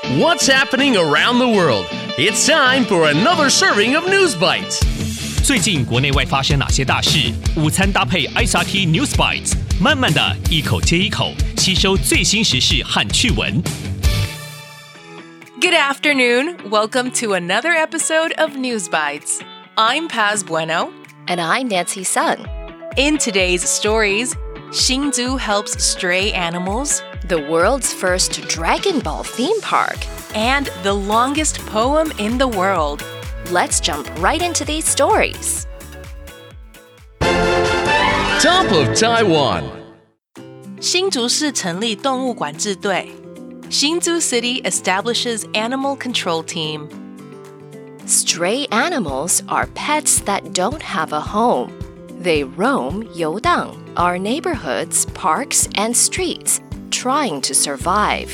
What's happening around the world? It's time for another serving of News Bites. 最近国内外发生哪些大事？午餐搭配 ICT News Bites， 慢慢的一口接一口吸收最新时事和趣闻。 Good afternoon. Welcome to another episode of News Bites. I'm Paz Bueno. And I'm Nancy Sun. In today's stories, Hsinchu helps stray animals, The world's first Dragon Ball theme park. and the longest poem in the world. Let's jump right into these stories. Top of Taiwan. 新竹市成立动物管制队。Hsinchu City establishes animal control team. Stray animals are pets that don't have a home. They roam 游荡 our neighborhoods, parks, and streets, trying to survive.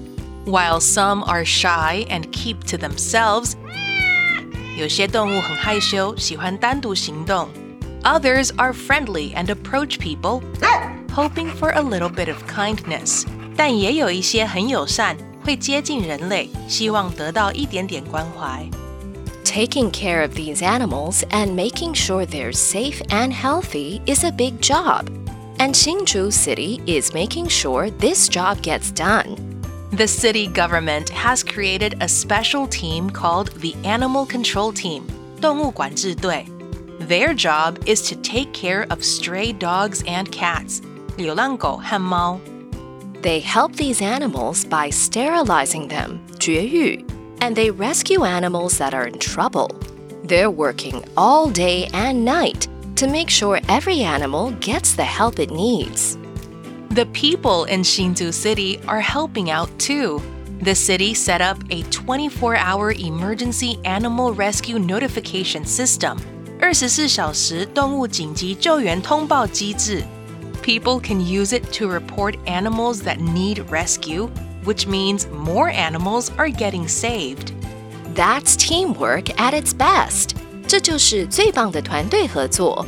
While some are shy and keep to themselves, 有些动物很害羞，喜欢单独行动。Others are friendly and approach people, hoping for a little bit of kindness. 但也有一些很友善，会接近人类，希望得到一点点关怀。 Taking care of these animals and making sure they're safe and healthy is a big job. And Hsinchu City is making sure this job gets done. The city government has created a special team called the Animal Control Team, 动物管制队. Their job is to take care of stray dogs and cats, 流浪狗和猫。 They help these animals by sterilizing them, 绝育, and they rescue animals that are in trouble. They're working all day and night to make sure every animal gets the help it needs. The people in Hsinchu City are helping out too. The city set up a 24-hour emergency animal rescue notification system, 24小时动物紧急救援通报机制。People can use it to report animals that need rescue, which means more animals are getting saved. That's teamwork at its best. 这就是最棒的团队合作。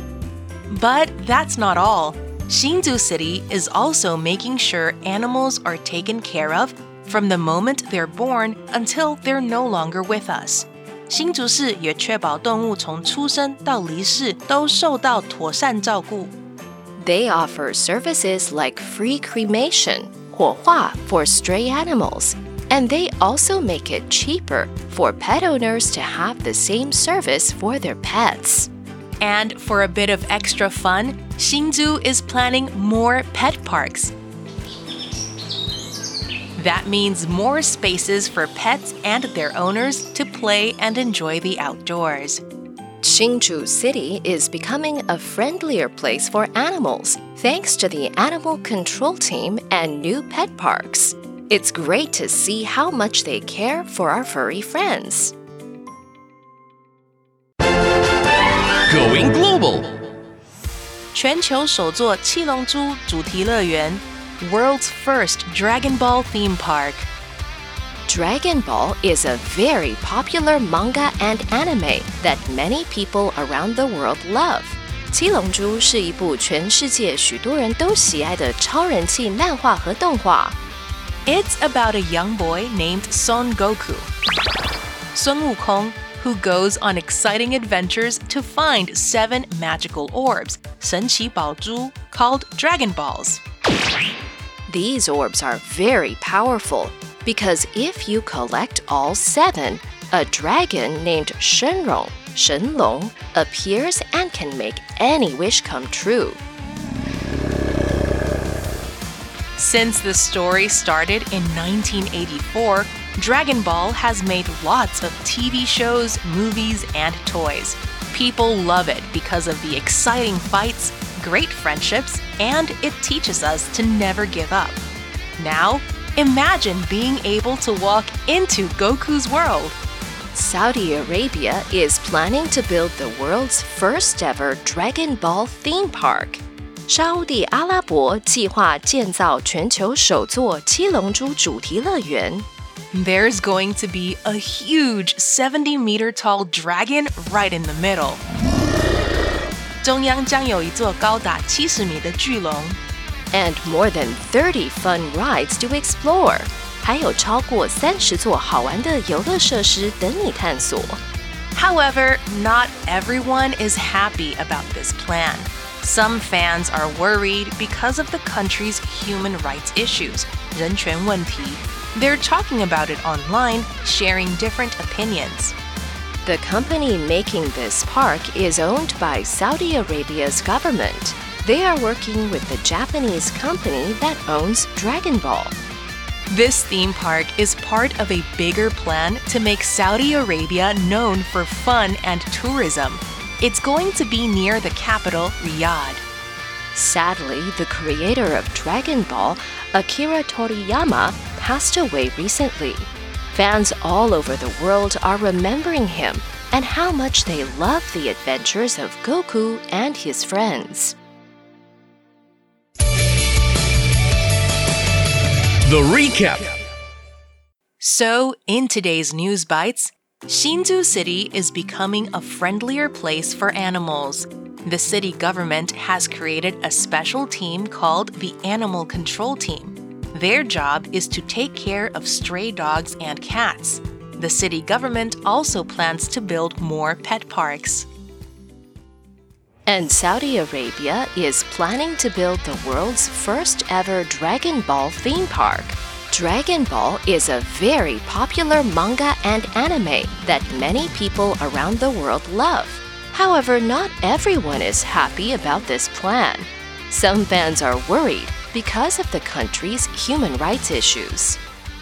But that's not all. Hsinchu City is also making sure animals are taken care of from the moment they're born until they're no longer with us. 新竹市也确保动物从出生到离世都受到妥善照顾。 They offer services like free cremation, 火化 for stray animals, and they also make it cheaper for pet owners to have the same service for their pets. And for a bit of extra fun, Hsinchu is planning more pet parks. That means more spaces for pets and their owners to play and enjoy the outdoors. Hsinchu City is becoming a friendlier place for animals thanks to the animal control team and new pet parks. It's great to see how much they care for our furry friends. Going global. 全球首座七龙珠主题乐园 World's first Dragon Ball theme park. Dragon Ball is a very popular manga and anime that many people around the world love. 七龙珠是一部全世界许多人都喜爱的超人气漫画和动画。 It's about a young boy named Son Goku, 孙悟空, who goes on exciting adventures to find 7 magical orbs, 神奇宝珠, called Dragon Balls. These orbs are very powerful because if you collect all 7, a dragon named Shenrong, 神龙, appears and can make any wish come true. Since the story started in 1984, Dragon Ball has made lots of TV shows, movies, and toys. People love it because of the exciting fights, great friendships, and it teaches us to never give up. Now, imagine being able to walk into Goku's world. Saudi Arabia is planning to build the world's first ever Dragon Ball theme park. 沙地阿拉伯计划建造全球首座七龙珠主题乐园。 There's going to be a huge 70-meter tall dragon right in the middle. 中央将有一座高达70米的巨龙。 And more than 30 fun rides to explore. 还有超过30座好玩的游乐设施等你探索。 However, not everyone is happy about this plan. Some fans are worried because of the country's human rights issues, 人权问题. They're talking about it online, sharing different opinions. The company making this park is owned by Saudi Arabia's government. They are working with the Japanese company that owns Dragon Ball. This theme park is part of a bigger plan to make Saudi Arabia known for fun and tourism. It's going to be near the capital, Riyadh. Sadly, the creator of Dragon Ball, Akira Toriyama, passed away recently. Fans all over the world are remembering him and how much they love the adventures of Goku and his friends. The recap. So, in today's News Bites, Hsinchu City is becoming a friendlier place for animals. The city government has created a special team called the Animal Control Team. Their job is to take care of stray dogs and cats. The city government also plans to build more pet parks. And Saudi Arabia is planning to build the world's first ever Dragon Ball theme park. Dragon Ball is a very popular manga and anime that many people around the world love. However, not everyone is happy about this plan. Some fans are worried because of the country's human rights issues.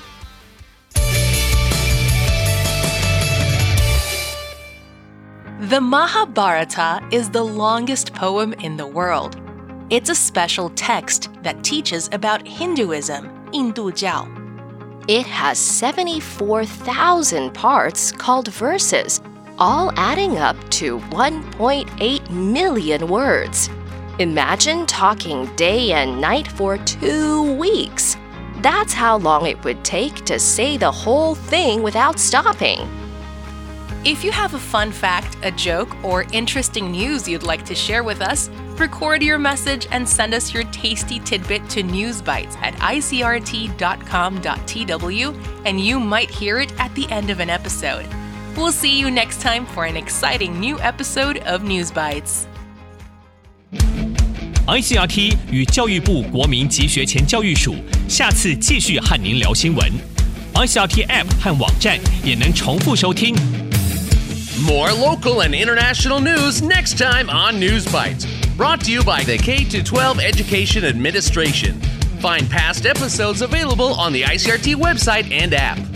The Mahabharata is the longest poem in the world. It's a special text that teaches about Hinduism, 印度教. It has 74,000 parts called verses, all adding up to 1.8 million words. Imagine talking day and night for 2 weeks. That's how long it would take to say the whole thing without stopping. If you have a fun fact, a joke, or interesting news you'd like to share with us, record your message and send us your tasty tidbit to newsbites@icrt.com.tw, and you might hear it at the end of an episode. We'll see you next time for an exciting new episode of News Bites. ICRT 与教育部国民及学前教育署下次继续和您聊新闻。ICRT App 和网站也能重复收听。 More local and international news next time on News Bites. Brought to you by the K-12 Education Administration. Find past episodes available on the ICRT website and app.